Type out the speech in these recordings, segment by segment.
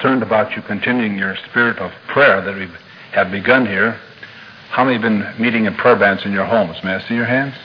concerned about you continuing your spirit of prayer that we have begun here. How many have been meeting in prayer bands in your homes? May I see your hands?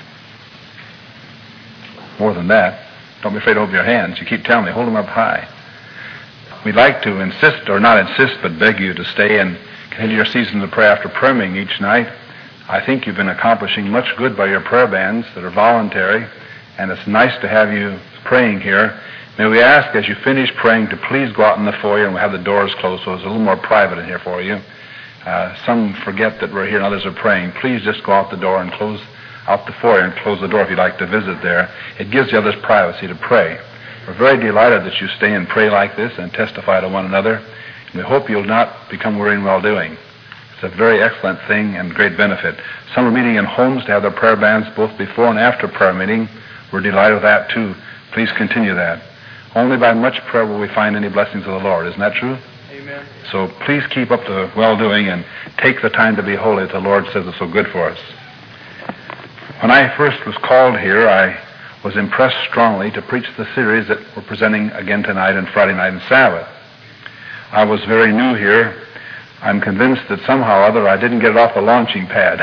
More than that. Don't be afraid to open your hands. You keep telling me, hold them up high. We'd like to insist, or not insist, but beg you to stay and continue your season of prayer after prayer meeting each night. I think you've been accomplishing much good by your prayer bands that are voluntary, and it's nice to have you praying here. May we ask, as you finish praying, to please go out in the foyer, and we'll have the doors closed so it's a little more private in here for you. Some forget that we're here and others are praying. Please just go out the door and close out the foyer and close the door if you'd like to visit there. It gives the others privacy to pray. We're very delighted that you stay and pray like this and testify to one another. And we hope you'll not become weary in well-doing. It's a very excellent thing and great benefit. Some are meeting in homes to have their prayer bands both before and after prayer meeting. We're delighted with that too. Please continue that. Only by much prayer will we find any blessings of the Lord. Isn't that true? Amen. So please keep up the well-doing and take the time to be holy that the Lord says is so good for us. When I first was called here, I was impressed strongly to preach the series that we're presenting again tonight and Friday night and Sabbath. I was very new here. I'm convinced that somehow or other I didn't get it off the launching pad.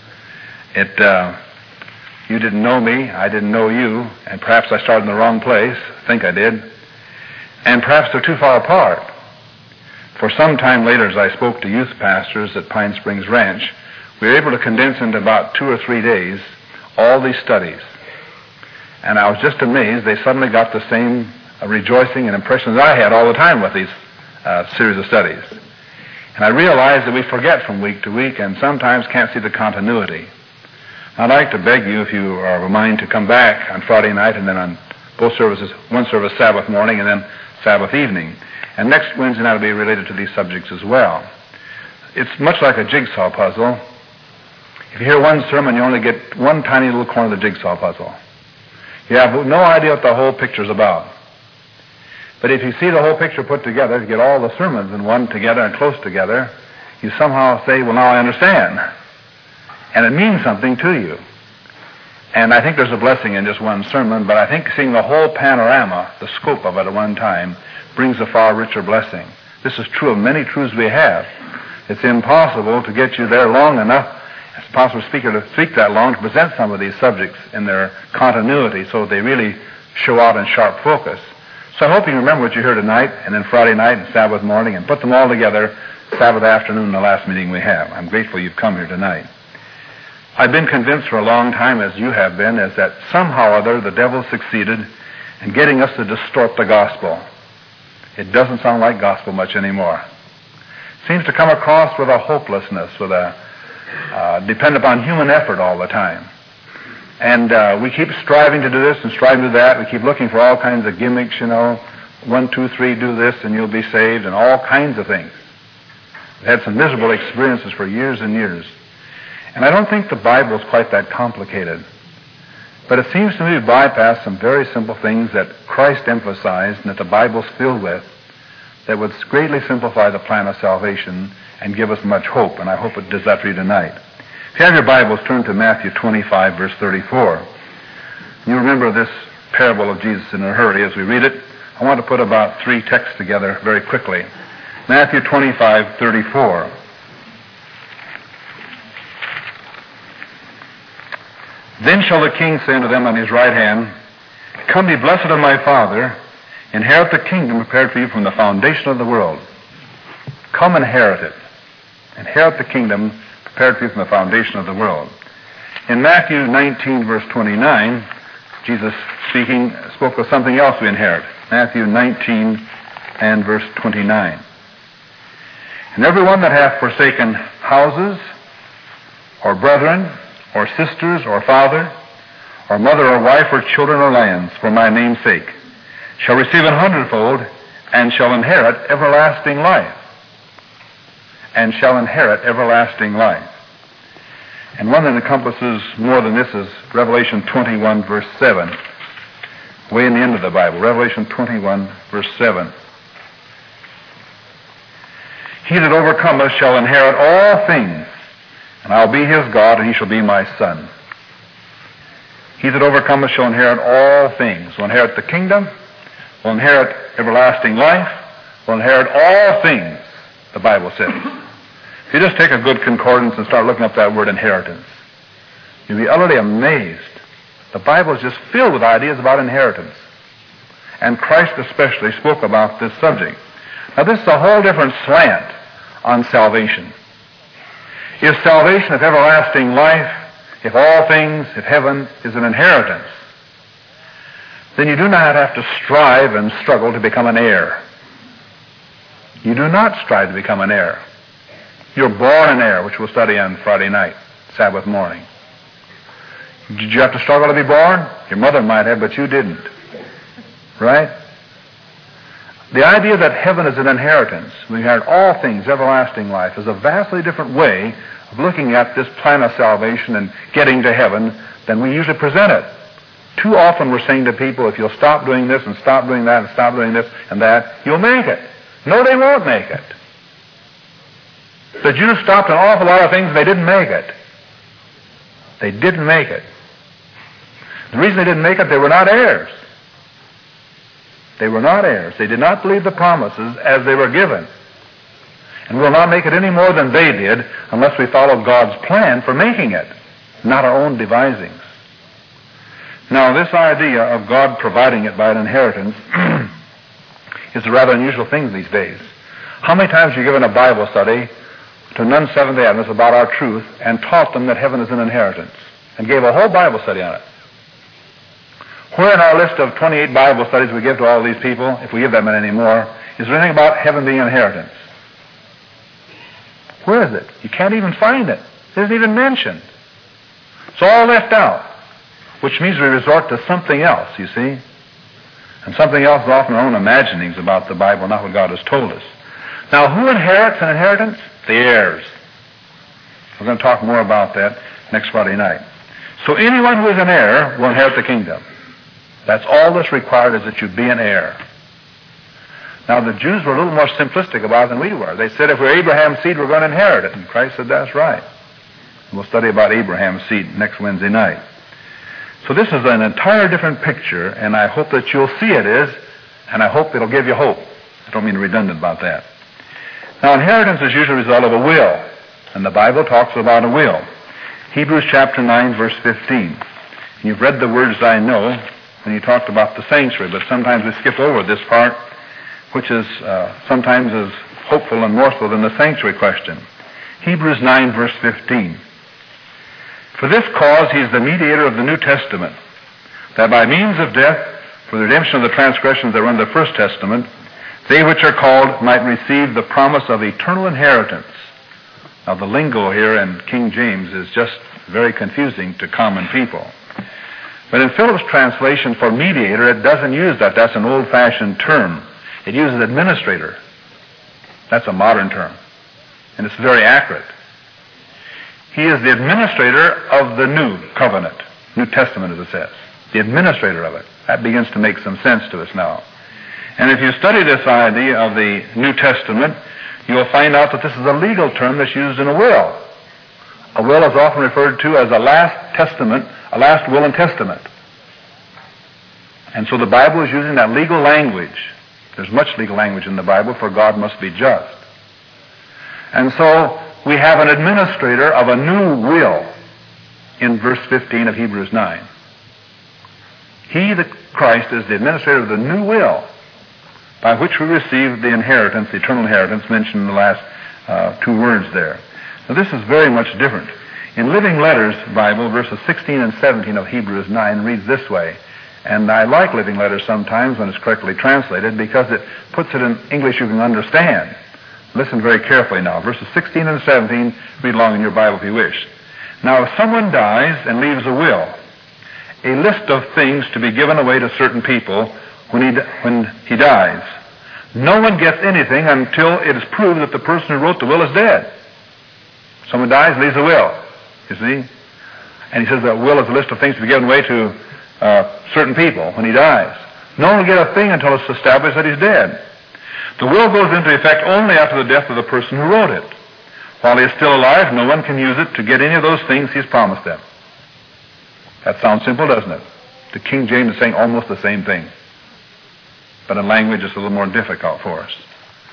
You didn't know me, I didn't know you, and perhaps I started in the wrong place. I think I did. And perhaps they're too far apart. For some time later, as I spoke to youth pastors at Pine Springs Ranch, we were able to condense into about 2 or 3 days all these studies. And I was just amazed. They suddenly got the same rejoicing and impression that I had all the time with these series of studies. And I realized that we forget from week to week and sometimes can't see the continuity. I'd like to beg you, if you are of a mind, to come back on Friday night and then on both services, one service Sabbath morning and then Sabbath evening. And next Wednesday night will be related to these subjects as well. It's much like a jigsaw puzzle. If you hear one sermon, you only get one tiny little corner of the jigsaw puzzle. You have no idea what the whole picture's about. But if you see the whole picture put together, you get all the sermons in one together and close together, you somehow say, well, now I understand. And it means something to you. And I think there's a blessing in just one sermon, but I think seeing the whole panorama, the scope of it at one time, brings a far richer blessing. This is true of many truths we have. It's impossible to get you there long enough, as a possible speaker to speak that long, to present some of these subjects in their continuity so they really show out in sharp focus. So I hope you remember what you heard tonight, and then Friday night and Sabbath morning, and put them all together Sabbath afternoon, the last meeting we have. I'm grateful you've come here tonight. I've been convinced for a long time, as you have been, is that somehow or other the devil succeeded in getting us to distort the gospel. It doesn't sound like gospel much anymore. It seems to come across with a hopelessness, with a depend upon human effort all the time. And we keep striving to do this and striving to do that. We keep looking for all kinds of gimmicks, 1, 2, 3, do this and you'll be saved, and all kinds of things. We've had some miserable experiences for years and years. And I don't think the Bible is quite that complicated. But it seems to me to bypass some very simple things that Christ emphasized and that the Bible's filled with that would greatly simplify the plan of salvation and give us much hope. And I hope it does that for you tonight. If you have your Bibles, turn to Matthew 25, verse 34. You remember this parable of Jesus in a hurry as we read it. I want to put about 3 texts together very quickly. Matthew 25, 34. Then shall the king say unto them on his right hand, Come, be blessed of my Father, inherit the kingdom prepared for you from the foundation of the world. Come, inherit it. Inherit the kingdom prepared for you from the foundation of the world. In Matthew 19, verse 29, Jesus speaking spoke of something else we inherit. Matthew 19 and verse 29. And everyone that hath forsaken houses, or brethren, or sisters, or father, or mother, or wife, or children, or lands, for my name's sake, shall receive 100-fold, and shall inherit everlasting life. And shall inherit everlasting life. And one that encompasses more than this is Revelation 21, verse 7. Way in the end of the Bible. Revelation 21, verse 7. He that overcometh shall inherit all things, and I'll be his God, and he shall be my son. He that overcometh shall inherit all things. Will inherit the kingdom, will inherit everlasting life, will inherit all things, the Bible says. If you just take a good concordance and start looking up that word inheritance, you'll be utterly amazed. The Bible is just filled with ideas about inheritance. And Christ especially spoke about this subject. Now this is a whole different slant on salvation. If salvation, if everlasting life, if all things, if heaven is an inheritance, then you do not have to strive and struggle to become an heir. You do not strive to become an heir. You're born an heir, which we'll study on Friday night, Sabbath morning. Did you have to struggle to be born? Your mother might have, but you didn't. Right? The idea that heaven is an inheritance, we inherit all things, everlasting life, is a vastly different way of looking at this plan of salvation and getting to heaven than we usually present it. Too often we're saying to people, if you'll stop doing this and stop doing that and stop doing this and that, you'll make it. No, they won't make it. The Jews stopped an awful lot of things and they didn't make it. They didn't make it. The reason they didn't make it, they were not heirs. They were not heirs. They did not believe the promises as they were given. And we'll not make it any more than they did unless we follow God's plan for making it, not our own devisings. Now, this idea of God providing it by an inheritance is a rather unusual thing these days. How many times have you given a Bible study to non-Seventh-day Adventists about our truth and taught them that heaven is an inheritance and gave a whole Bible study on it? Where in our list of 28 Bible studies we give to all these people, if we give that many anymore, is there anything about heaven being an inheritance? Where is it? You can't even find it. It isn't even mentioned. It's all left out, which means we resort to something else, you see. And something else is often our own imaginings about the Bible, not what God has told us. Now, who inherits an inheritance? The heirs. We're going to talk more about that next Friday night. So anyone who is an heir will inherit the kingdom. That's all that's required, is that you be an heir. Now, the Jews were a little more simplistic about it than we were. They said if we're Abraham's seed, we're going to inherit it. And Christ said that's right. We'll study about Abraham's seed next Wednesday night. So this is an entire different picture, and I hope that you'll see it is, and I hope it'll give you hope. I don't mean redundant about that. Now, inheritance is usually a result of a will, and the Bible talks about a will. Hebrews chapter 9, verse 15. You've read the words, I know, when you talked about the sanctuary, but sometimes we skip over this part, which is sometimes as hopeful and more so than the sanctuary question. Hebrews 9, verse 15. For this cause he is the mediator of the New Testament, that by means of death, for the redemption of the transgressions that were in the First Testament, they which are called might receive the promise of eternal inheritance. Now the lingo here in King James is just very confusing to common people. But in Phillips' translation for mediator, it doesn't use that. That's an old-fashioned term. It uses administrator. That's a modern term. And it's very accurate. He is the administrator of the new covenant, New Testament as it says. The administrator of it. That begins to make some sense to us now. And if you study this idea of the New Testament, you'll find out that this is a legal term that's used in a will. A will is often referred to as a last testament, a last will and testament. And so the Bible is using that legal language. There's much legal language in the Bible, for God must be just. And so we have an administrator of a new will in verse 15 of Hebrews 9. He, the Christ, is the administrator of the new will by which we receive the inheritance, the eternal inheritance mentioned in the last two words there. Now this is very much different. In Living Letters Bible, verses 16 and 17 of Hebrews 9 reads this way. And I like Living Letters sometimes when it's correctly translated because it puts it in English you can understand. Listen very carefully now. Verses 16 and 17, read along in your Bible if you wish. Now if someone dies and leaves a will, a list of things to be given away to certain people when he dies, no one gets anything until it is proved that the person who wrote the will is dead. Someone dies, leaves a will, you see. And he says that will is a list of things to be given away to certain people when he dies. No one will get a thing until it's established that he's dead. The will goes into effect only after the death of the person who wrote it. While he is still alive, no one can use it to get any of those things he's promised them. That sounds simple, doesn't it? The King James is saying almost the same thing. But in language it's a little more difficult for us.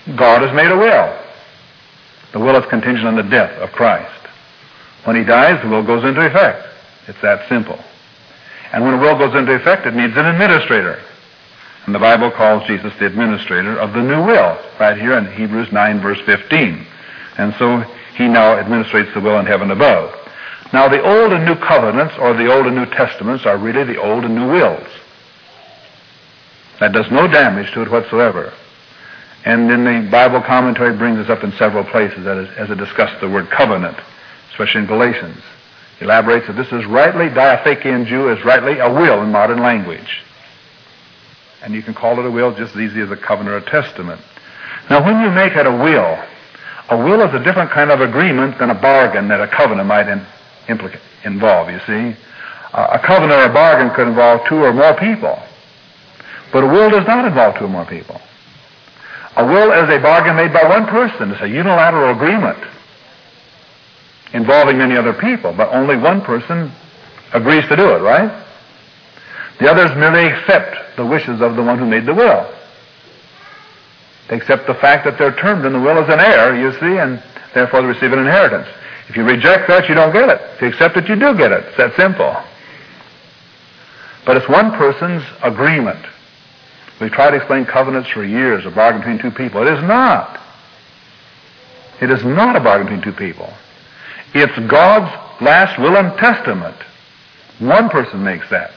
God has made a will. The will is contingent on the death of Christ. When he dies, the will goes into effect. It's that simple. And when a will goes into effect, it needs an administrator. And the Bible calls Jesus the administrator of the new will, right here in Hebrews 9, verse 15. And so he now administrates the will in heaven above. Now, the Old and New Covenants, or the Old and New Testaments, are really the Old and New Wills. That does no damage to it whatsoever. And in the Bible commentary, it brings us up in several places as it discusses the word covenant, especially in Galatians. It elaborates that this is rightly, diathekein Jew is rightly a will in modern language. And you can call it a will just as easy as a covenant or a testament. Now, when you make it a will is a different kind of agreement than a bargain that a covenant might involve, you see. A covenant or a bargain could involve two or more people. But a will does not involve two or more people. A will is a bargain made by one person. It's a unilateral agreement involving many other people, but only one person agrees to do it, right? The others merely accept the wishes of the one who made the will. They accept the fact that they're termed in the will as an heir, you see, and therefore they receive an inheritance. If you reject that, you don't get it. If you accept it, you do get it. It's that simple. But it's one person's agreement. We've tried to explain covenants for years, a bargain between two people. It is not. It is not a bargain between two people. It's God's last will and testament. One person makes that.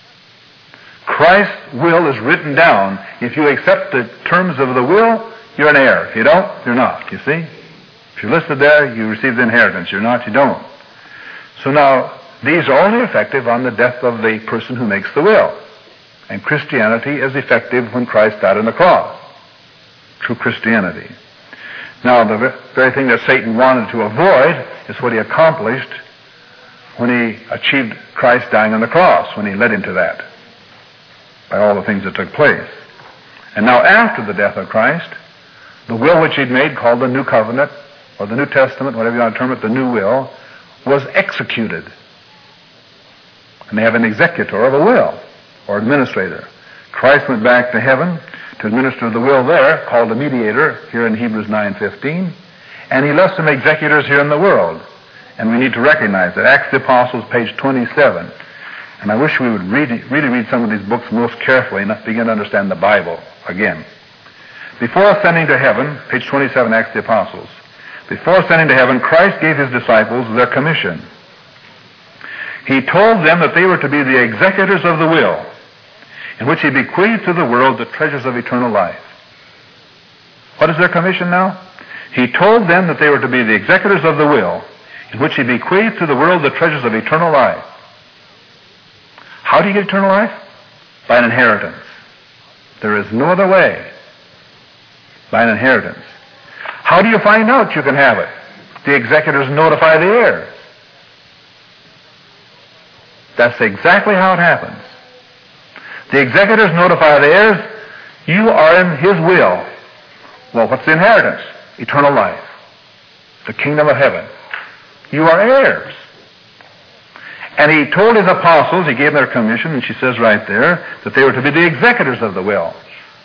Christ's will is written down. If you accept the terms of the will, you're an heir. If you don't, you're not, you see. If you're listed there, you receive the inheritance. You're not, you don't. So now, these are only effective on the death of the person who makes the will. And Christianity is effective when Christ died on the cross. True Christianity. Now, the very thing that Satan wanted to avoid is what he accomplished when he achieved Christ dying on the cross, when he led him to that, by all the things that took place. And now, after the death of Christ, the will which he'd made, called the New Covenant, or the New Testament, whatever you want to term it, the New Will, was executed. And they have an executor of a will, or administrator. Christ went back to heaven to administer the will there, called a mediator, here in Hebrews 9:15, and he left some executors here in the world. And we need to recognize that. Acts of the Apostles, page 27. And I wish we would really read some of these books most carefully and begin to understand the Bible again. Before ascending to heaven, page 27, Acts of the Apostles, before ascending to heaven, Christ gave his disciples their commission. He told them that they were to be the executors of the will, in which he bequeathed to the world the treasures of eternal life. What is their commission now? He told them that they were to be the executors of the will, in which he bequeathed to the world the treasures of eternal life. How do you get eternal life? By an inheritance. There is no other way. By an inheritance. How do you find out you can have it? The executors notify the heirs. That's exactly how it happens. The executors notify the heirs, you are in his will. Well, what's the inheritance? Eternal life. The kingdom of heaven. You are heirs. And he told his apostles, he gave them their commission, and she says right there, that they were to be the executors of the will.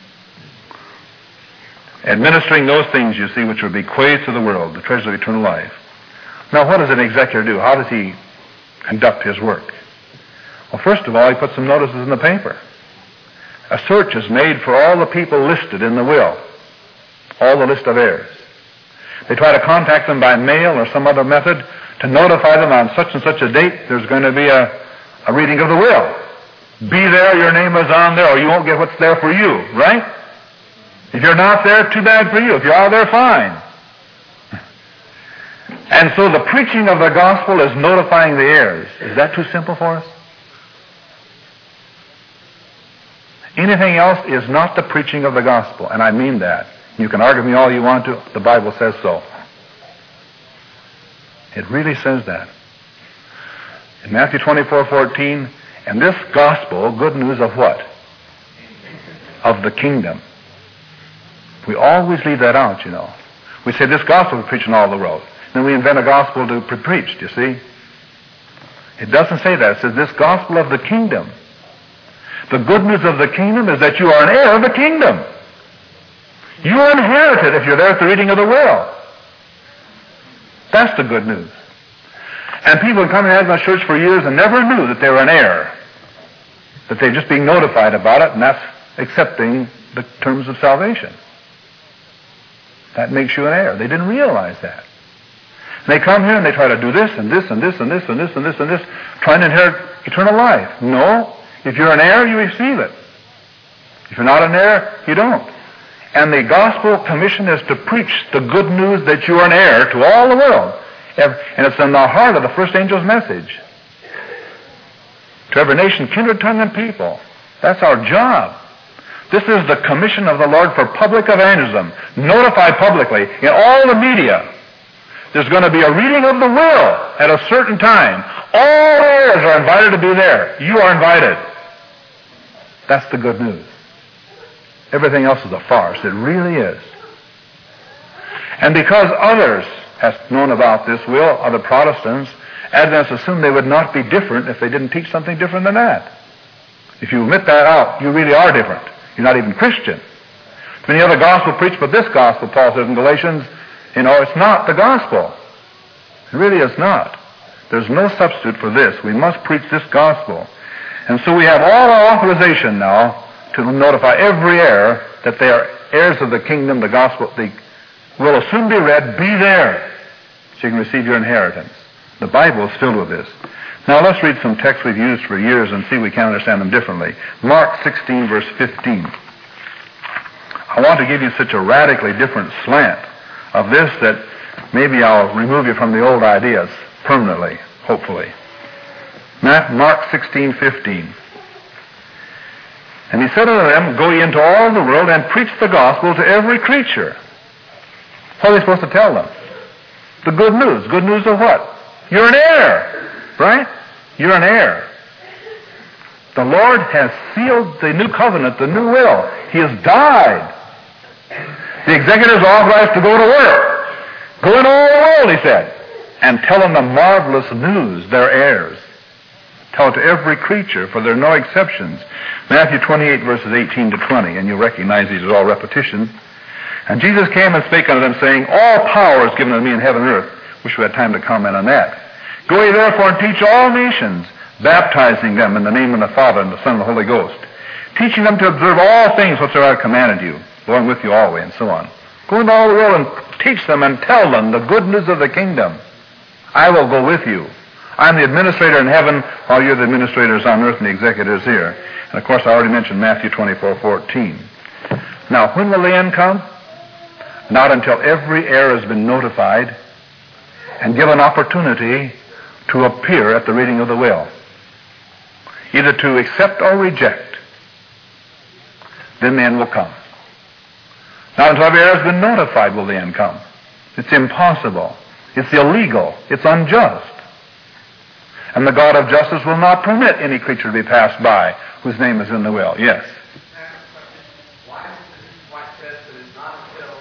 Administering those things, you see, which were bequeathed to the world, the treasures of eternal life. Now, what does an executor do? How does he conduct his work? Well, first of all, he puts some notices in the paper. A search is made for all the people listed in the will, all the list of heirs. They try to contact them by mail or some other method to notify them on such and such a date there's going to be a reading of the will. Be there, your name is on there, or you won't get what's there for you, right? If you're not there, too bad for you. If you are there, fine. And so the preaching of the gospel is notifying the heirs. Is that too simple for us? Anything else is not the preaching of the gospel, and I mean that. You can argue with me all you want to. The Bible says so. It really says that. In Matthew 24:14, and this gospel, good news of what? Of the kingdom. We always leave that out, you know. We say this gospel is preached in all the world. Then we invent a gospel to be preached, you see. It doesn't say that. It says this gospel of the kingdom. The good news of the kingdom is that you are an heir of the kingdom. You inherit it if you're there at the reading of the will. That's the good news. And people have come to Adventist Church for years and never knew that they were in error. That they're just being notified about it, and that's accepting the terms of salvation. That makes you in error. They didn't realize that. And they come here and they try to do this and this and this and this and this and this and this, trying to inherit eternal life. No. If you're in error, you receive it. If you're not in error, you don't. And the gospel commission is to preach the good news that you are an heir to all the world. And it's in the heart of the first angel's message. To every nation, kindred, tongue, and people. That's our job. This is the commission of the Lord for public evangelism. Notify publicly in all the media. There's going to be a reading of the will at a certain time. All heirs are invited to be there. You are invited. That's the good news. Everything else is a farce. It really is. And because others have known about this will, other Protestants, Adventists assumed they would not be different if they didn't teach something different than that. If you omit that out, you really are different. You're not even Christian. Many other gospel preach, but this gospel, Paul says in Galatians, it's not the gospel. It really is not. There's no substitute for this. We must preach this gospel. And so we have all our authorization now to notify every heir that they are heirs of the kingdom, the gospel. The will will soon be read. Be there so you can receive your inheritance. The Bible is filled with this. Now let's read some texts we've used for years and see if we can understand them differently. Mark 16, verse 15. I want to give you such a radically different slant of this that maybe I'll remove you from the old ideas permanently, hopefully. Mark 16:15. And he said unto them, Go ye into all the world and preach the gospel to every creature. What are they supposed to tell them? The good news. Good news of what? You're an heir, right? You're an heir. The Lord has sealed the new covenant, the new will. He has died. The executors are authorized to go to work. Go into all the world, he said, and tell them the marvelous news, they're heirs. Tell it to every creature, for there are no exceptions. Matthew 28, verses 18 to 20, and you'll recognize these as all repetitions. And Jesus came and spake unto them, saying, All power is given unto me in heaven and earth. Wish we had time to comment on that. Go ye therefore and teach all nations, baptizing them in the name of the Father and the Son and the Holy Ghost, teaching them to observe all things whatsoever I have commanded you, going with you always, and so on. Go into all the world and teach them and tell them the good news of the kingdom. I will go with you. I'm the administrator in heaven, while you're the administrators on earth and the executors here. And of course, I already mentioned Matthew 24:14. Now, when will the end come? Not until every heir has been notified and given opportunity to appear at the reading of the will, either to accept or reject. Then the end will come. Not until every heir has been notified will the end come. It's impossible. It's illegal. It's unjust. And the God of justice will not permit any creature to be passed by whose name is in the will. Yes? Why does this White says that it's not until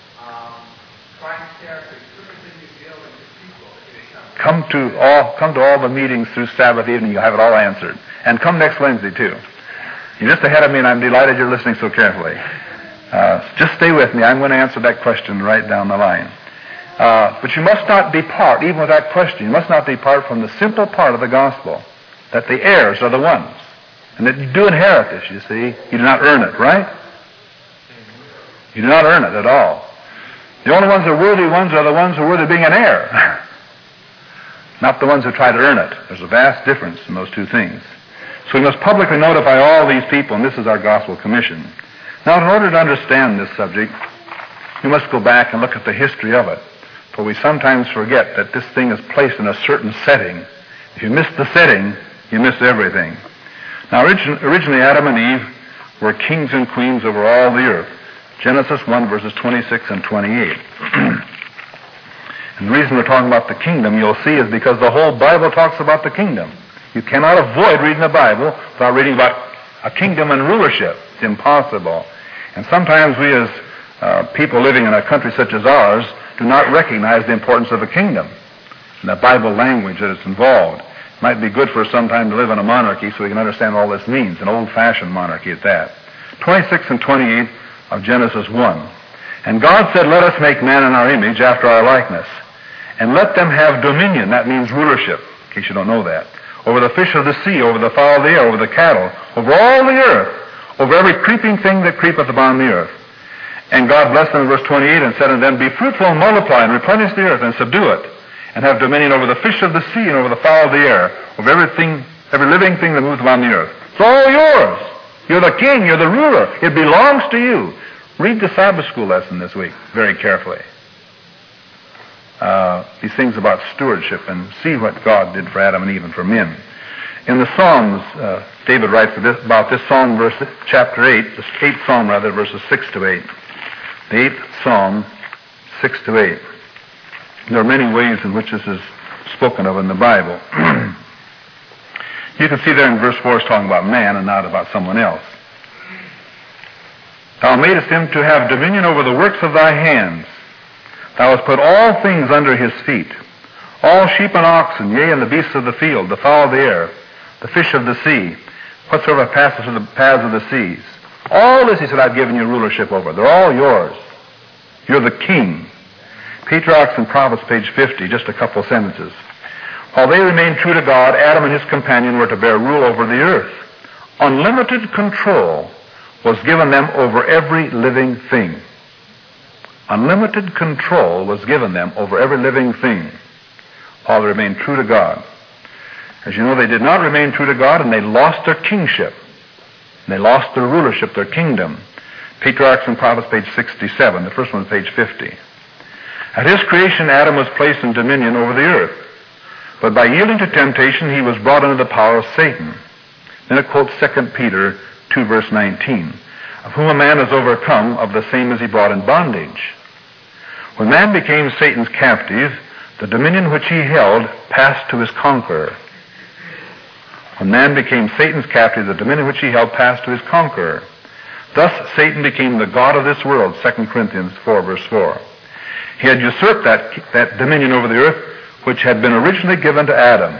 Christ's character is perfectly revealed in his people that they come? Come to all the meetings through Sabbath evening. You'll have it all answered. And come next Wednesday, too. You're just ahead of me, and I'm delighted you're listening so carefully. Just stay with me. I'm going to answer that question right down the line. But you must not depart, even with that question, you must not depart from the simple part of the gospel, that the heirs are the ones, and that you do inherit this, you see. You do not earn it, right? You do not earn it at all. The only ones that are worthy ones are the ones who are worthy of being an heir, not the ones who try to earn it. There's a vast difference in those two things. So we must publicly notify all these people, and this is our gospel commission. Now, in order to understand this subject, we must go back and look at the history of it. For we sometimes forget that this thing is placed in a certain setting. If you miss the setting, you miss everything. Now, originally Adam and Eve were kings and queens over all the earth. Genesis 1, verses 26 and 28. And the reason we're talking about the kingdom, you'll see, is because the whole Bible talks about the kingdom. You cannot avoid reading the Bible without reading about a kingdom and rulership. It's impossible. And sometimes we as people living in a country such as ours do not recognize the importance of a kingdom and the Bible language that is involved. It might be good for us sometime to live in a monarchy so we can understand all this means, an old-fashioned monarchy at that. 26 and 28 of Genesis 1. And God said, let us make man in our image, after our likeness, and let them have dominion. That means rulership, in case you don't know that. Over the fish of the sea, over the fowl of the air, over the cattle, over all the earth, over every creeping thing that creepeth upon the earth. And God blessed them in verse 28 and said unto them, be fruitful and multiply and replenish the earth and subdue it, and have dominion over the fish of the sea and over the fowl of the air, over everything, every living thing that moves upon the earth. It's all yours. You're the king. You're the ruler. It belongs to you. Read the Sabbath school lesson this week very carefully. These things about stewardship, and see what God did for Adam and Eve and for men. In the Psalms, David writes about this Psalm, chapter 8, the 8th Psalm rather, verses 6 to 8. The 8th Psalm, 6 to 8. There are many ways in which this is spoken of in the Bible. You can see there in verse 4 it's talking about man and not about someone else. Thou madest him to have dominion over the works of thy hands. Thou hast put all things under his feet, all sheep and oxen, yea, and the beasts of the field, the fowl of the air, the fish of the sea, whatsoever passes through the paths of the seas. All this, he said, I've given you rulership over. They're all yours. You're the king. Patriarchs and Prophets, page 50, just a couple of sentences. While they remained true to God, Adam and his companion were to bear rule over the earth. Unlimited control was given them over every living thing. Unlimited control was given them over every living thing while they remained true to God. As you know, they did not remain true to God, and they lost their kingship. They lost their rulership, their kingdom. Patriarchs and Prophets, page 67. The first one is page 50. At his creation, Adam was placed in dominion over the earth. But by yielding to temptation, he was brought under the power of Satan. Then it quotes 2 Peter 2, verse 19. Of whom a man is overcome, of the same is he brought in bondage. When man became Satan's captive, the dominion which he held passed to his conqueror. When man became Satan's captive, the dominion which he held passed to his conqueror. Thus Satan became the god of this world, 2 Corinthians 4, verse 4. He had usurped that dominion over the earth, which had been originally given to Adam.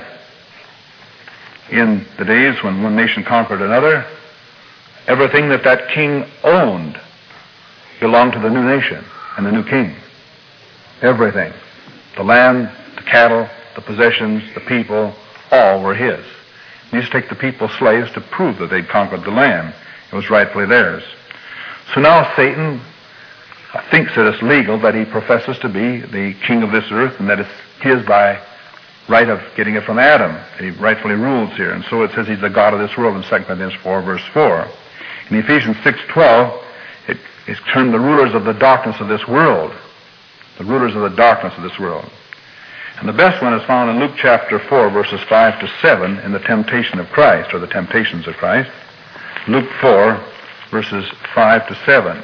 In the days when one nation conquered another, everything that king owned belonged to the new nation and the new king. Everything. The land, the cattle, the possessions, the people, all were his. He used to take the people slaves to prove that they'd conquered the land. It was rightfully theirs. So now Satan thinks that it's legal that he professes to be the king of this earth and that it's his by right of getting it from Adam. That he rightfully rules here. And so it says he's the god of this world in 2 Corinthians 4, verse 4. In Ephesians 6:12, it is termed the rulers of the darkness of this world. The rulers of the darkness of this world. And the best one is found in Luke chapter 4, verses 5 to 7 in the temptation of Christ, or the temptations of Christ. Luke 4, verses 5 to 7.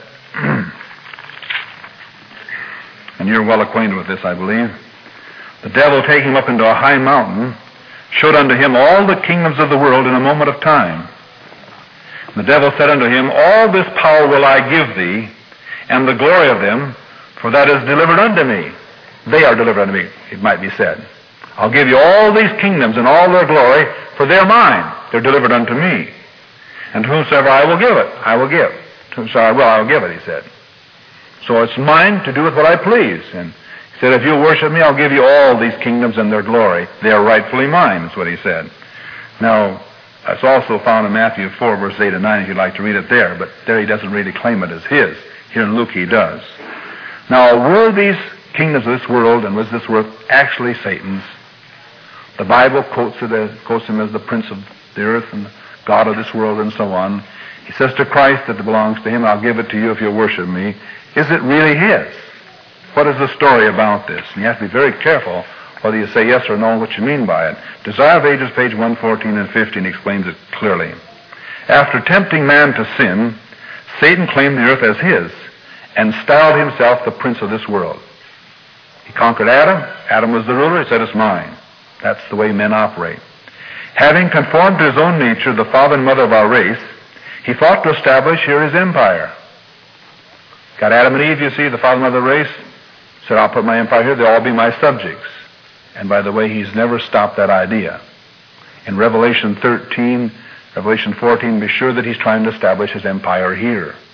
And you're well acquainted with this, I believe. The devil, taking him up into a high mountain, showed unto him all the kingdoms of the world in a moment of time. And the devil said unto him, all this power will I give thee, and the glory of them, for that is delivered unto me. They are delivered unto me, it might be said. I'll give you all these kingdoms and all their glory, for they're mine. They're delivered unto me. And to whomsoever I will give it, I will give. To whomsoever I will give it, he said. So it's mine to do with what I please. And he said, if you'll worship me, I'll give you all these kingdoms and their glory. They are rightfully mine, is what he said. Now, that's also found in Matthew 4, verse 8 and 9, if you'd like to read it there. But there he doesn't really claim it as his. Here in Luke he does. Now, were these kingdoms of this world and was this world actually Satan's? The Bible quotes him as the prince of the earth and the god of this world and so on. He says to Christ that it belongs to him, I'll give it to you if you'll worship me. Is it really his? What is the story about this? And you have to be very careful whether you say yes or no, what you mean by it. Desire of Ages, page 114 and 15, explains it clearly. After tempting man to sin, Satan claimed the earth as his and styled himself the prince of this world. He conquered Adam. Adam was the ruler. He said, it's mine. That's the way men operate. Having conformed to his own nature, the father and mother of our race, he thought to establish here his empire. Got Adam and Eve, you see, the father and mother of the race. Said, I'll put my empire here. They'll all be my subjects. And by the way, he's never stopped that idea. In Revelation 13, Revelation 14, be sure that he's trying to establish his empire here.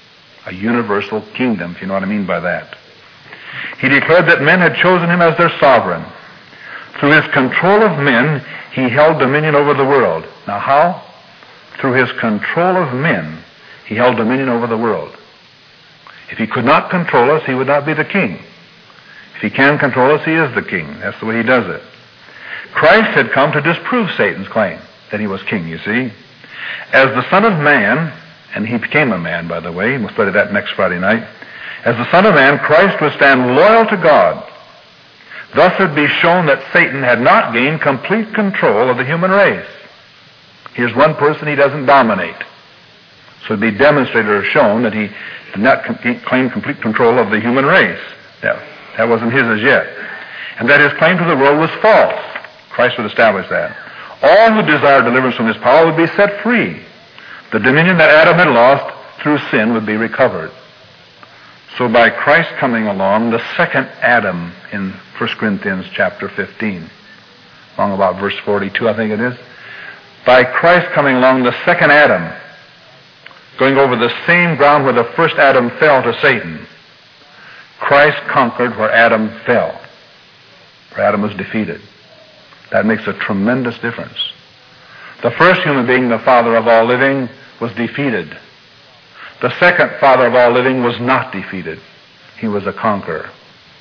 a universal kingdom, if you know what I mean by that. He declared that men had chosen him as their sovereign. Through his control of men, he held dominion over the world. Now how? Through his control of men, he held dominion over the world. If he could not control us, he would not be the king. If he can control us, he is the king. That's the way he does it. Christ had come to disprove Satan's claim that he was king, you see. As the Son of Man, and he became a man, by the way, we'll study that next Friday night. As the Son of Man, Christ would stand loyal to God. Thus it would be shown that Satan had not gained complete control of the human race. Here's one person he doesn't dominate. So it would be demonstrated or shown that he did not claim complete control of the human race. That wasn't his as yet. And that his claim to the world was false. Christ would establish that. All who desired deliverance from his power would be set free. The dominion that Adam had lost through sin would be recovered. So by Christ coming along, the second Adam in 1 Corinthians chapter 15, along about verse 42, I think it is, by Christ coming along, the second Adam, going over the same ground where the first Adam fell to Satan, Christ conquered where Adam fell, where Adam was defeated. That makes a tremendous difference. The first human being, the father of all living, was defeated. The second father of all living was not defeated. He was a conqueror.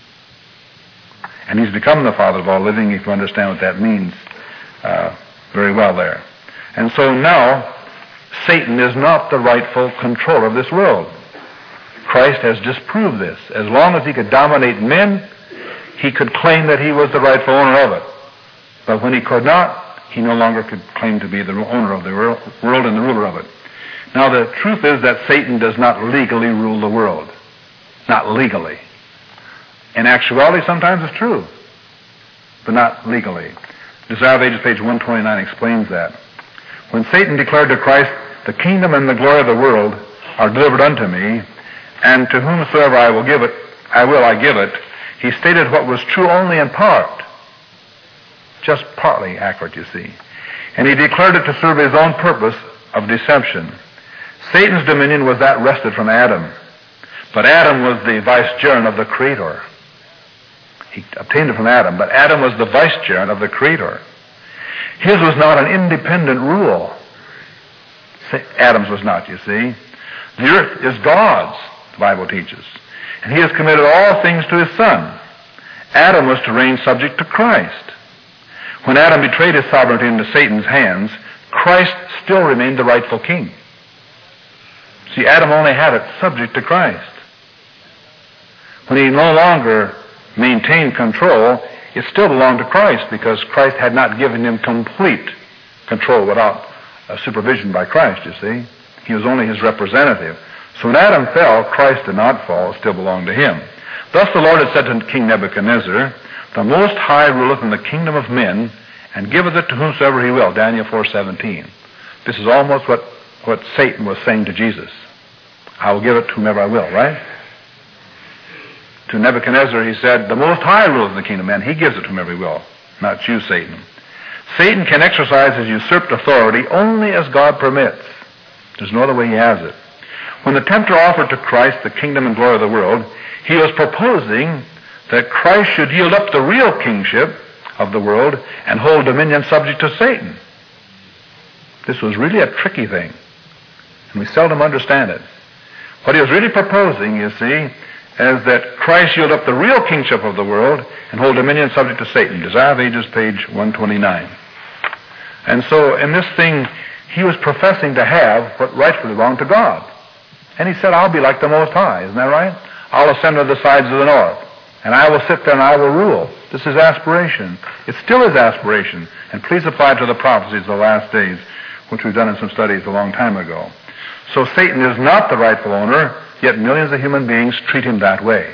And he's become the father of all living, if you understand what that means very well there. And so now, Satan is not the rightful controller of this world. Christ has disproved this. As long as he could dominate men, he could claim that he was the rightful owner of it. But when he could not, he no longer could claim to be the owner of the world and the ruler of it. Now, the truth is that Satan does not legally rule the world. Not legally. In actuality, sometimes it's true, but not legally. Desire of Ages, page 129, explains that. When Satan declared to Christ, "The kingdom and the glory of the world are delivered unto me, and to whomsoever I will give it, I give it," he stated what was true only in part. Just partly accurate, you see. And he declared it to serve his own purpose of deception. Satan's dominion was that wrested from Adam. But Adam was the vicegerent of the Creator. He obtained it from Adam, but Adam was the vicegerent of the Creator. His was not an independent rule. Adam's was not, you see. The earth is God's, the Bible teaches. And he has committed all things to his Son. Adam was to reign subject to Christ. When Adam betrayed his sovereignty into Satan's hands, Christ still remained the rightful king. See, Adam only had it subject to Christ. When he no longer maintained control, it still belonged to Christ because Christ had not given him complete control without supervision by Christ, you see. He was only his representative. So when Adam fell, Christ did not fall. It still belonged to him. Thus the Lord had said to King Nebuchadnezzar, "The Most High ruleth in the kingdom of men, and giveth it to whomsoever he will." Daniel 4:17. This is almost what Satan was saying to Jesus. "I will give it to whomever I will," right? To Nebuchadnezzar he said, "The Most High ruleth in the kingdom of men. He gives it to whomever he will, not you, Satan." Satan can exercise his usurped authority only as God permits. There's no other way he has it. When the tempter offered to Christ the kingdom and glory of the world, he was proposing that Christ should yield up the real kingship of the world and hold dominion subject to Satan. This was really a tricky thing, and we seldom understand it. What he was really proposing, you see, is that Christ yield up the real kingship of the world and hold dominion subject to Satan. Desire of Ages, page 129. And so in this thing, he was professing to have what rightfully belonged to God. And he said, "I'll be like the Most High." Isn't that right? "I'll ascend to the sides of the north, and I will sit there and I will rule." This is aspiration. It still is aspiration. And please apply it to the prophecies of the last days, which we've done in some studies a long time ago. So Satan is not the rightful owner, yet millions of human beings treat him that way.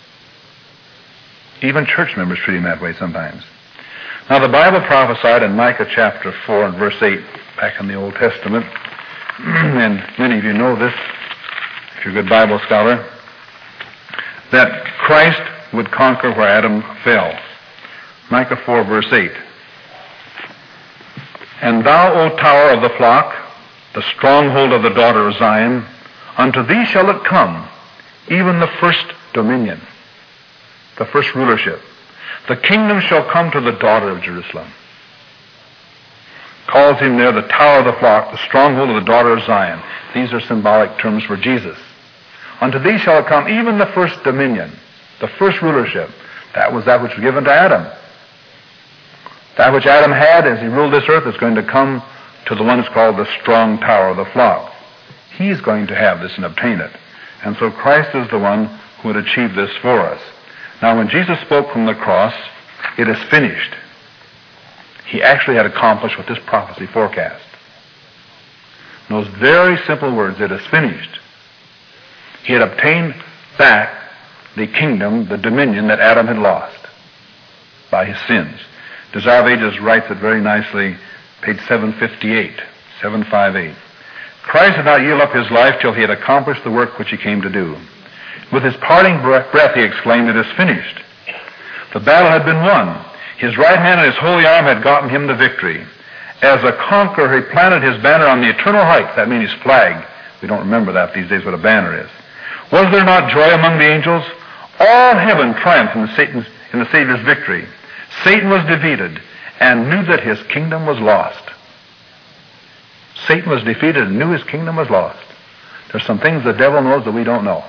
Even church members treat him that way sometimes. Now the Bible prophesied in Micah chapter 4 and verse 8, back in the Old Testament, and many of you know this, if you're a good Bible scholar, that Christ would conquer where Adam fell. Micah 4 verse 8. "And thou, O tower of the flock, the stronghold of the daughter of Zion, Unto thee shall it come, even the first dominion, the first rulership. The kingdom shall come to the daughter of Jerusalem. Calls him there the tower of the flock, the stronghold of the daughter of Zion. These are symbolic terms for Jesus. Unto thee shall it come, even the first dominion, the first rulership. That was that which was given to Adam. That which Adam had as he ruled this earth is going to come to the one who's called the strong tower of the flock. He's going to have this and obtain it. And so Christ is the one who would achieve this for us. Now, when Jesus spoke from the cross, it is finished, he actually had accomplished what this prophecy forecast. In those very simple words, it is finished. He had obtained back the kingdom, the dominion that Adam had lost by his sins. Desire of Ages writes it very nicely, page 758, 758. Christ did not yield up his life till he had accomplished the work which he came to do. With his parting breath, he exclaimed, it is finished. The battle had been won. His right hand and his holy arm had gotten him the victory. As a conqueror, he planted his banner on the eternal heights. That means his flag. We don't remember that these days, what a banner is. Was there not joy among the angels? All heaven triumphed in the Savior's victory. Satan was defeated and knew that his kingdom was lost. Satan was defeated and knew his kingdom was lost. There's some things the devil knows that we don't know.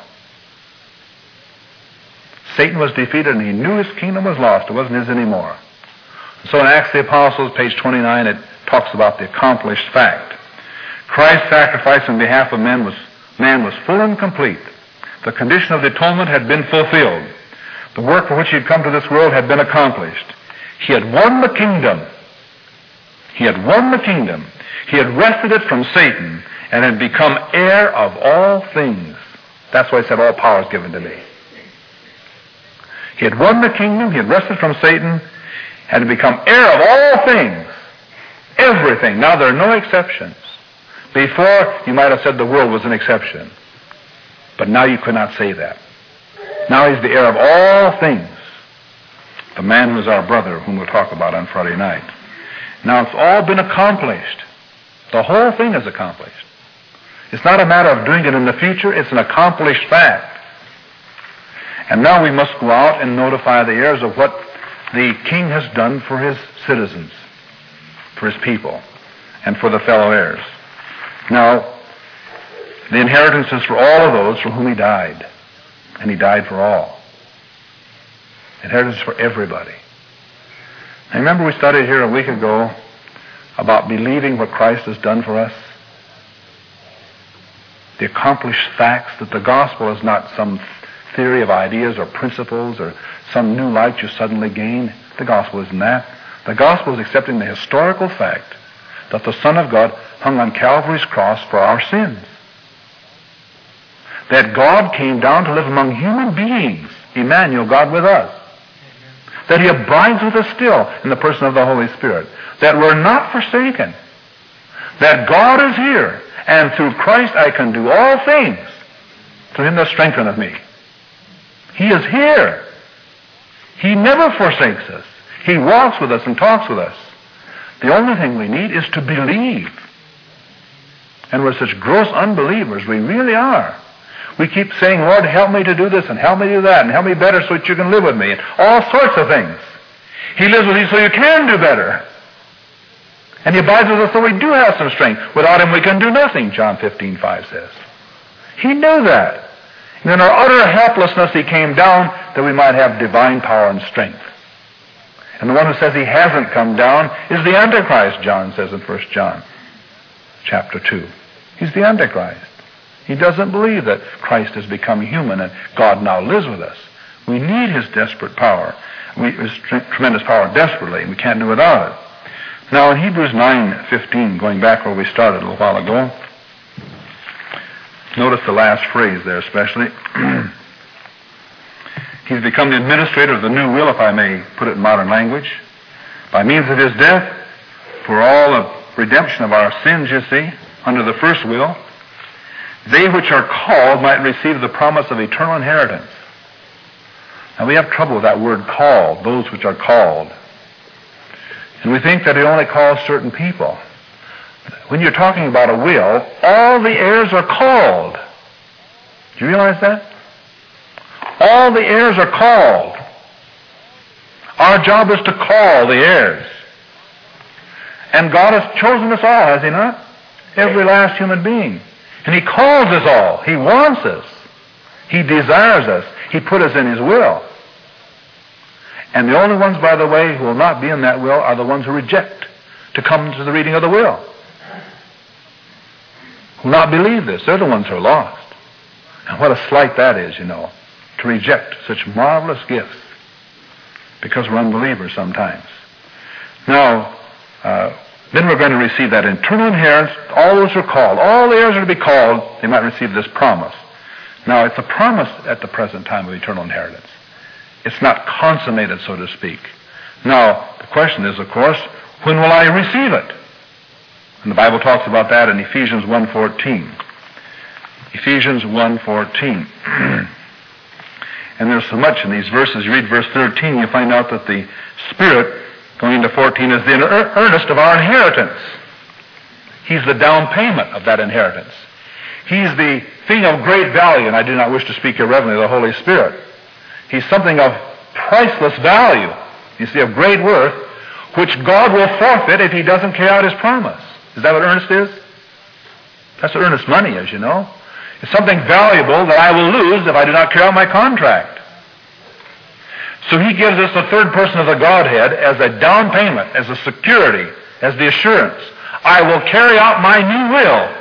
Satan was defeated and he knew his kingdom was lost. It wasn't his anymore. So in Acts of the Apostles, page 29, it talks about the accomplished fact. Christ's sacrifice in behalf of man was full and complete. The condition of the atonement had been fulfilled. The work for which he had come to this world had been accomplished. He had won the kingdom. He had won the kingdom. He had wrested it from Satan and had become heir of all things. That's why he said, all power is given to me. He had won the kingdom. He had wrested from Satan and had become heir of all things. Everything. Now there are no exceptions. Before, you might have said the world was an exception. But now you could not say that. Now he's the heir of all things. The man who is our brother, whom we'll talk about on Friday night. Now it's all been accomplished. The whole thing is accomplished. It's not a matter of doing it in the future. It's an accomplished fact. And now we must go out and notify the heirs of what the king has done for his citizens, for his people, and for the fellow heirs. Now, the inheritance is for all of those for whom he died. And he died for all. Inheritance for everybody. I remember we studied here a week ago about believing what Christ has done for us. The accomplished facts that the gospel is not some theory of ideas or principles or some new light you suddenly gain. The gospel isn't that. The gospel is accepting the historical fact that the Son of God hung on Calvary's cross for our sins. That God came down to live among human beings, Emmanuel, God with us. That he abides with us still in the person of the Holy Spirit. That we're not forsaken. That God is here, and through Christ I can do all things through him that strengtheneth me. He is here. He never forsakes us. He walks with us and talks with us. The only thing we need is to believe. And we're such gross unbelievers. We really are. We keep saying, Lord, help me to do this and help me to do that and help me better so that you can live with me and all sorts of things. He lives with you so you can do better. And he abides with us so we do have some strength. Without him we can do nothing, John 15:5 says. He knew that. And in our utter helplessness he came down that we might have divine power and strength. And the one who says he hasn't come down is the Antichrist, John says in 1 John chapter 2. He's the Antichrist. He doesn't believe that Christ has become human and God now lives with us. We need his desperate power. His tremendous power desperately, and we can't do without it. Now in Hebrews 9:15, going back where we started a little while ago, notice the last phrase there especially. He's become the administrator of the new will, if I may put it in modern language. By means of his death, for all the redemption of our sins, you see, under the first will, they which are called might receive the promise of eternal inheritance. Now we have trouble with that word called, those which are called. And we think that it only calls certain people. When you're talking about a will, all the heirs are called. Do you realize that? All the heirs are called. Our job is to call the heirs. And God has chosen us all, has He not? Every last human being. And He calls us all. He wants us. He desires us. He put us in His will. And the only ones, by the way, who will not be in that will are the ones who reject to come to the reading of the will. Who will not believe this. They're the ones who are lost. And what a slight that is, to reject such marvelous gifts because we're unbelievers sometimes. Now, then we're going to receive that eternal inheritance. All those are called. All the heirs are to be called. They might receive this promise. Now, it's a promise at the present time of eternal inheritance. It's not consummated, so to speak. Now, the question is, of course, when will I receive it? And the Bible talks about that in Ephesians 1:14. Ephesians 1:14. And there's so much in these verses. You read verse 13, you find out that the Spirit, going into 14, is the earnest of our inheritance. He's the down payment of that inheritance. He's the thing of great value, and I do not wish to speak irreverently of the Holy Spirit. He's something of priceless value, you see, of great worth, which God will forfeit if He doesn't carry out His promise. Is that what earnest is? That's what earnest money is, It's something valuable that I will lose if I do not carry out my contract. So He gives us the third person of the Godhead as a down payment, as a security, as the assurance. I will carry out my new will.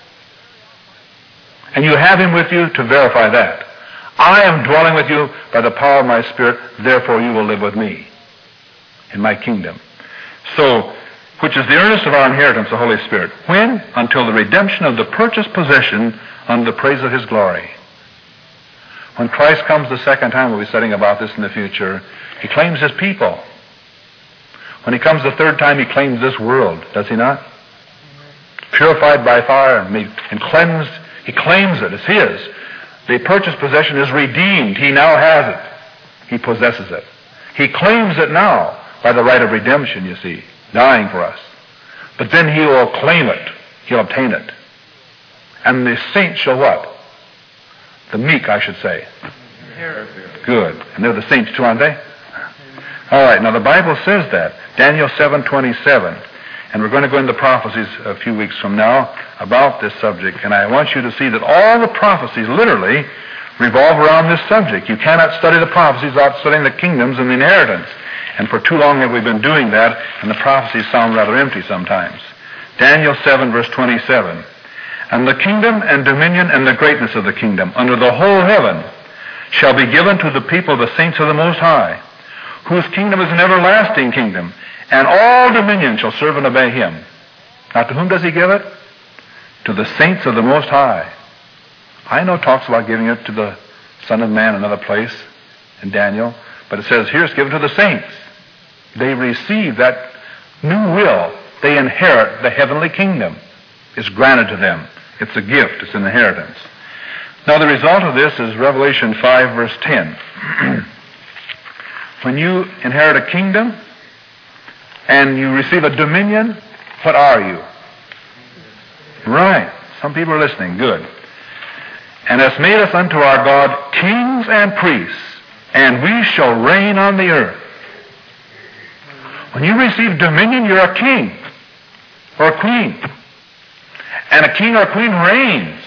And you have Him with you to verify that. I am dwelling with you by the power of my Spirit, therefore you will live with me in my kingdom. So, which is the earnest of our inheritance, the Holy Spirit. When? Until the redemption of the purchased possession unto the praise of His glory. When Christ comes the second time, we'll be studying about this in the future, He claims His people. When He comes the third time, He claims this world, does He not? Purified by fire and cleansed, He claims it. It's His. The purchased possession is redeemed. He now has it. He possesses it. He claims it now by the right of redemption, you see, dying for us. But then He will claim it. He'll obtain it. And the saints shall what? The meek, I should say. Good. And they're the saints too, aren't they? All right. Now the Bible says that. Daniel 7:27. And we're going to go into prophecies a few weeks from now about this subject. And I want you to see that all the prophecies literally revolve around this subject. You cannot study the prophecies without studying the kingdoms and the inheritance. And for too long have we been doing that, and the prophecies sound rather empty sometimes. Daniel 7, verse 27. And the kingdom and dominion and the greatness of the kingdom under the whole heaven shall be given to the people of the saints of the Most High, whose kingdom is an everlasting kingdom, and all dominion shall serve and obey Him. Now, to whom does He give it? To the saints of the Most High. I know it talks about giving it to the Son of Man another place in Daniel, but it says here it's given to the saints. They receive that new will. They inherit the heavenly kingdom. It's granted to them. It's a gift. It's an inheritance. Now, the result of this is Revelation 5, verse 10. When you inherit a kingdom and you receive a dominion, what are you? Right. Some people are listening. Good. And has made us unto our God kings and priests, and we shall reign on the earth. When you receive dominion, you're a king or a queen. And a king or a queen reigns.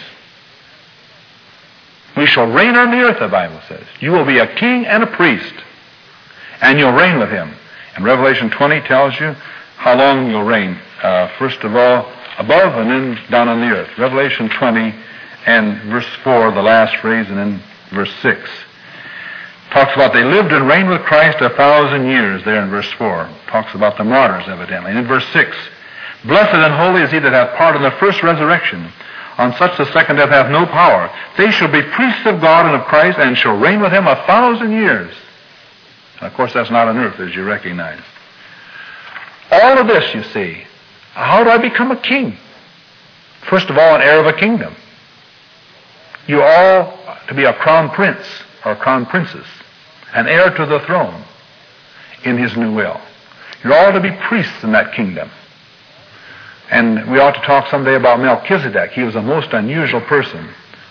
We shall reign on the earth, the Bible says. You will be a king and a priest, and you'll reign with Him. And Revelation 20 tells you how long you'll reign. First of all, above and then down on the earth. Revelation 20 and verse 4, the last phrase, and then verse 6. Talks about they lived and reigned with Christ 1,000 years there in verse 4. Talks about the martyrs, evidently. And in verse 6, blessed and holy is he that hath part in the first resurrection. On such the second death hath no power. They shall be priests of God and of Christ, and shall reign with Him 1,000 years. And of course, that's not on earth, as you recognize. All of this, you see. How do I become a king? First of all, an heir of a kingdom. You all to be a crown prince or crown princess, an heir to the throne in His new will. You're all to be priests in that kingdom. And we ought to talk someday about Melchizedek. He was a most unusual person.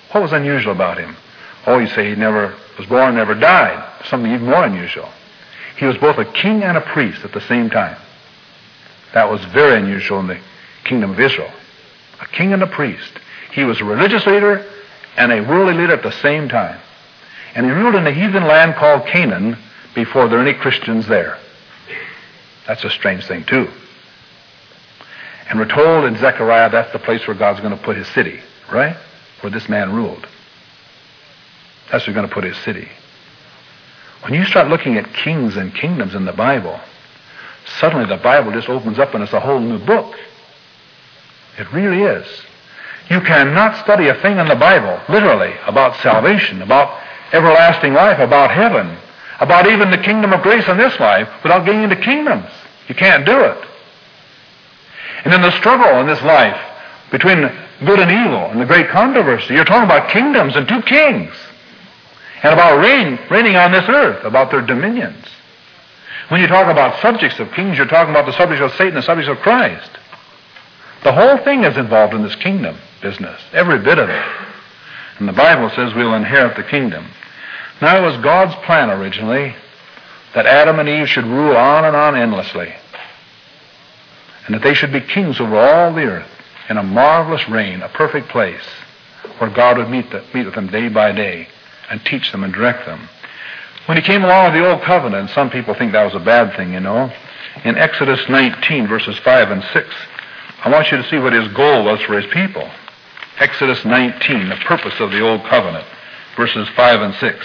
What was unusual about him? Oh, you say he never was born, never died. Something even more unusual. He was both a king and a priest at the same time. That was very unusual in the kingdom of Israel. A king and a priest. He was a religious leader and a worldly leader at the same time. And he ruled in a heathen land called Canaan before there were any Christians there. That's a strange thing, too. And we're told in Zechariah that's the place where God's going to put his city, right? Where this man ruled. That's where he's going to put his city. When you start looking at kings and kingdoms in the Bible, suddenly the Bible just opens up and it's a whole new book. It really is. You cannot study a thing in the Bible, literally, about salvation, about everlasting life, about heaven, about even the kingdom of grace in this life, without getting into kingdoms. You can't do it. And in the struggle in this life between good and evil and the great controversy, you're talking about kingdoms and two kings. And about reigning on this earth, about their dominions. When you talk about subjects of kings, you're talking about the subjects of Satan, the subjects of Christ. The whole thing is involved in this kingdom business, every bit of it. And the Bible says we'll inherit the kingdom. Now, it was God's plan originally that Adam and Eve should rule on and on endlessly. And that they should be kings over all the earth in a marvelous reign, a perfect place, where God would meet with them day by day and teach them and direct them. When he came along with the Old Covenant, some people think that was a bad thing, you know. In Exodus 19, verses 5 and 6, I want you to see what his goal was for his people. Exodus 19, the purpose of the Old Covenant, verses 5 and 6.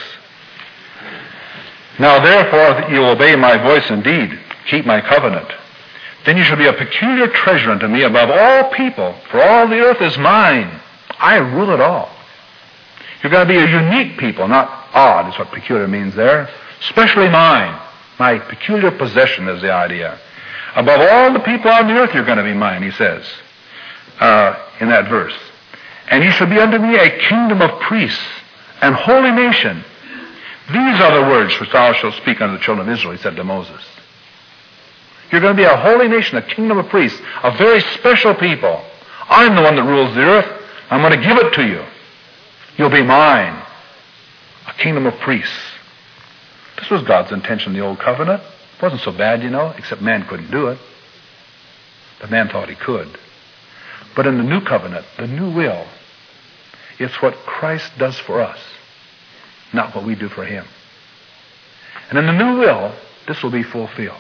Now therefore you obey my voice indeed, keep my covenant. Then you shall be a peculiar treasure unto me above all people, for all the earth is mine. I rule it all. You're going to be a unique people, not odd is what peculiar means there. Specially mine. My peculiar possession is the idea. Above all the people on the earth you're going to be mine, he says, in that verse. And ye shall be unto me a kingdom of priests and holy nation. These are the words which thou shalt speak unto the children of Israel, he said to Moses. You're going to be a holy nation, a kingdom of priests, a very special people. I'm the one that rules the earth. I'm going to give it to you. You'll be mine. A kingdom of priests. This was God's intention in the Old Covenant. It wasn't so bad, you know, except man couldn't do it. But man thought he could. But in the New Covenant, the new will, it's what Christ does for us, not what we do for him. And in the new will, this will be fulfilled.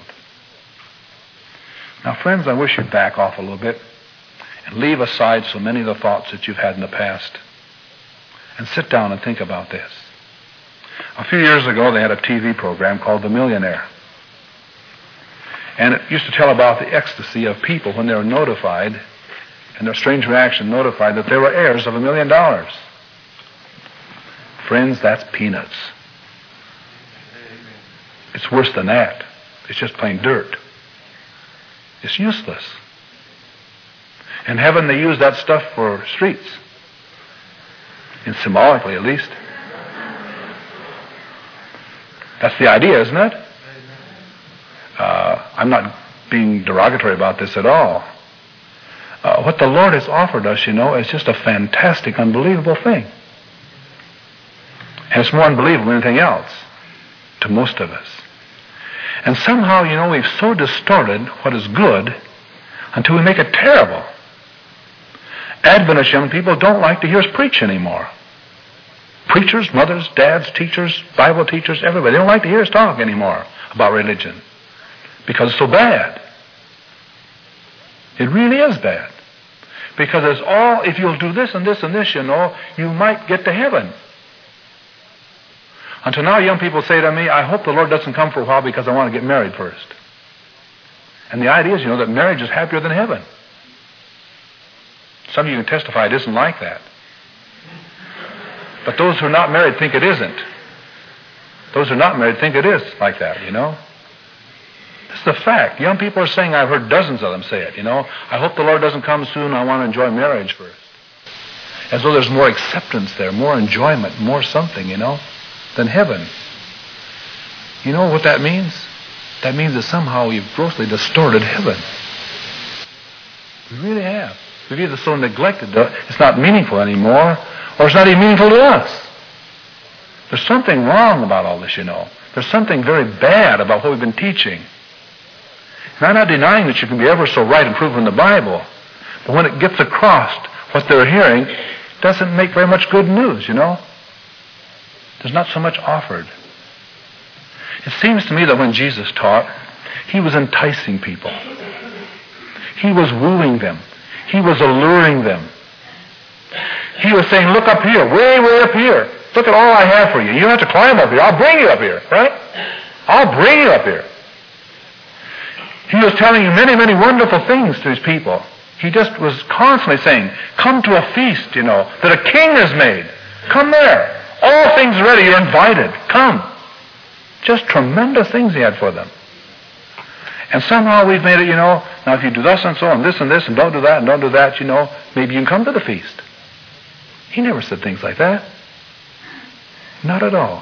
Now, friends, I wish you'd back off a little bit and leave aside so many of the thoughts that you've had in the past and sit down and think about this. A few years ago, they had a TV program called The Millionaire. And it used to tell about the ecstasy of people when they were notified, and their strange reaction notified that they were heirs of $1 million. Friends, that's peanuts. It's worse than that. It's just plain dirt. It's useless. In heaven, they use that stuff for streets. And symbolically, at least. That's the idea, isn't it? I'm not being derogatory about this at all. What the Lord has offered us, you know, is just a fantastic, unbelievable thing. And it's more unbelievable than anything else to most of us. And somehow, you know, we've so distorted what is good until we make it terrible. Adventist young people don't like to hear us preach anymore. Preachers, mothers, dads, teachers, Bible teachers, everybody, they don't like to hear us talk anymore about religion because it's so bad. It really is bad. Because it's all, if you'll do this and this and this, you know, you might get to heaven. Until now, young people say to me, I hope the Lord doesn't come for a while because I want to get married first. And the idea is, you know, that marriage is happier than heaven. Some of you can testify it isn't like that. But those who are not married think it isn't. Those who are not married think it is like that, you know. This is the fact. Young people are saying, I've heard dozens of them say it, you know. I hope the Lord doesn't come soon. I want to enjoy marriage first. As though there's more acceptance there, more enjoyment, more something, you know, than heaven. You know what that means? That means that somehow we've grossly distorted heaven. We really have. We've either so neglected it, it's not meaningful anymore, or it's not even meaningful to us. There's something wrong about all this, you know. There's something very bad about what we've been teaching. And I'm not denying that you can be ever so right and prove in the Bible, but when it gets across what they're hearing, it doesn't make very much good news, you know. There's not so much offered. It seems to me that when Jesus taught, he was enticing people. He was wooing them. He was alluring them. He was saying, look up here, way, way up here. Look at all I have for you. You don't have to climb up here. I'll bring you up here, right? I'll bring you up here. He was telling you many, many wonderful things to his people. He just was constantly saying, come to a feast, you know, that a king has made. Come there. All things ready. You're invited. Come. Just tremendous things he had for them. And somehow we've made it, you know, now if you do thus and so and this, and don't do that and don't do that, you know, maybe you can come to the feast. He never said things like that. Not at all.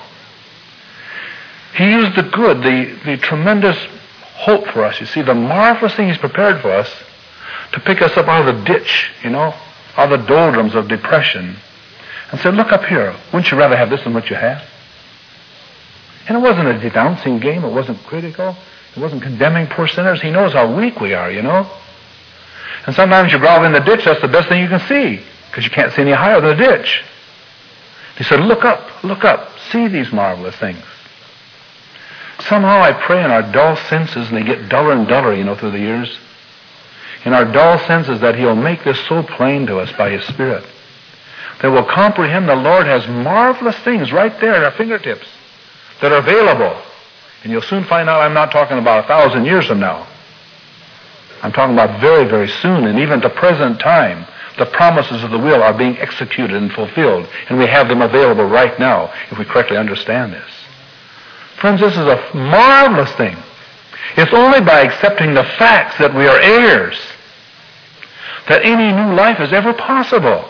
He used the good, the tremendous hope for us. You see, the marvelous thing he's prepared for us to pick us up out of the ditch, you know, out of the doldrums of depression, and said, look up here. Wouldn't you rather have this than what you have? And it wasn't a denouncing game. It wasn't critical. It wasn't condemning poor sinners. He knows how weak we are, you know. And sometimes you grovel in the ditch. That's the best thing you can see, because you can't see any higher than the ditch. He said, look up, see these marvelous things. Somehow I pray in our dull senses, and they get duller and duller, you know, through the years. In our dull senses, that he'll make this so plain to us by his Spirit, that we'll comprehend the Lord has marvelous things right there at our fingertips that are available. And you'll soon find out I'm not talking about 1,000 years from now. I'm talking about very, very soon, and even at the present time, the promises of the will are being executed and fulfilled, and we have them available right now if we correctly understand this. Friends, this is a marvelous thing. It's only by accepting the facts that we are heirs that any new life is ever possible.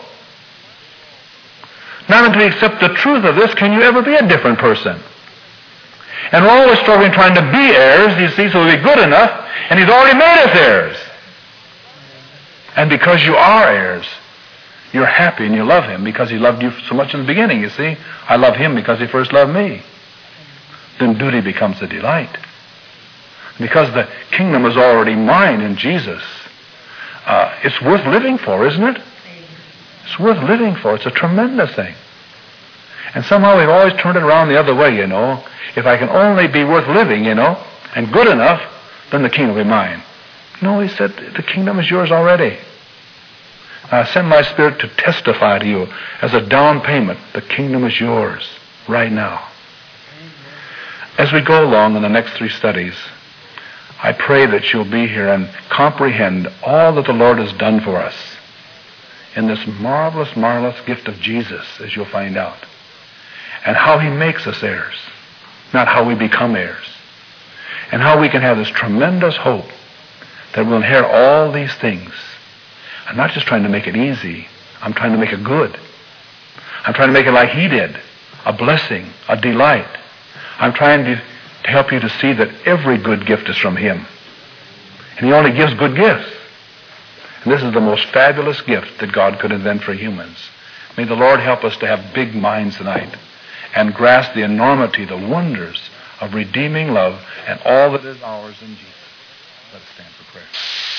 Not until you accept the truth of this can you ever be a different person. And we're always struggling trying to be heirs, you see, so we'll be good enough, and he's already made us heirs. And because you are heirs, you're happy and you love him because he loved you so much in the beginning, you see. I love him because he first loved me. Then duty becomes a delight. Because the kingdom is already mine in Jesus, it's worth living for, isn't it? It's worth living for. It's a tremendous thing. And somehow we've always turned it around the other way, you know. If I can only be worth living, you know, and good enough, then the kingdom will be mine. No, he said, the kingdom is yours already. I send my Spirit to testify to you as a down payment. The kingdom is yours right now. As we go along in the next 3 studies, I pray that you'll be here and comprehend all that the Lord has done for us in this marvelous, marvelous gift of Jesus, as you'll find out, and how he makes us heirs, not how we become heirs, and how we can have this tremendous hope that we'll inherit all these things. I'm not just trying to make it easy. I'm trying to make it good. I'm trying to make it like he did, a blessing, a delight. I'm trying to help you to see that every good gift is from him. And he only gives good gifts. And this is the most fabulous gift that God could invent for humans. May the Lord help us to have big minds tonight and grasp the enormity, the wonders of redeeming love and all that is ours in Jesus. Let us stand for prayer.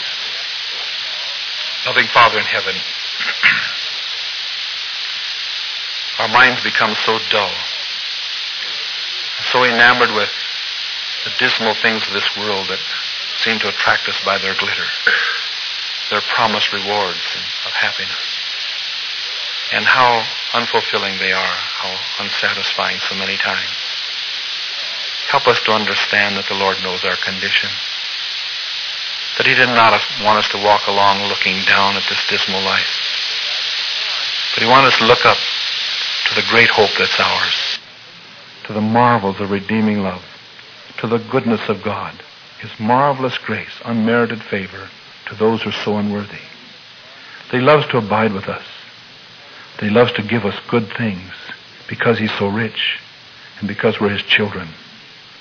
Loving Father in heaven, our minds become so dull, so enamored with the dismal things of this world that seem to attract us by their glitter, their promised rewards of happiness, and how unfulfilling they are, how unsatisfying so many times. Help us to understand that the Lord knows our condition, that he did not want us to walk along looking down at this dismal life, but he wanted us to look up to the great hope that's ours, to the marvels of redeeming love, to the goodness of God, his marvelous grace, unmerited favor to those who are so unworthy. That he loves to abide with us, that he loves to give us good things because he's so rich and because we're his children.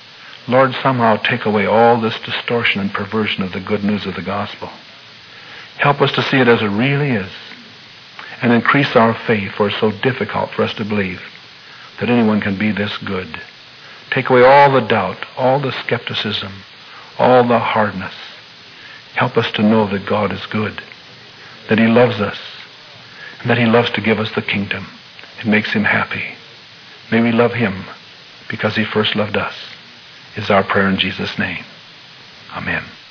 Lord, somehow take away all this distortion and perversion of the good news of the gospel. Help us to see it as it really is, and increase our faith, for it's so difficult for us to believe that anyone can be this good. Take away all the doubt, all the skepticism, all the hardness. Help us to know that God is good, that He loves us, and that He loves to give us the kingdom. It makes Him happy. May we love Him because He first loved us, is our prayer in Jesus' name. Amen.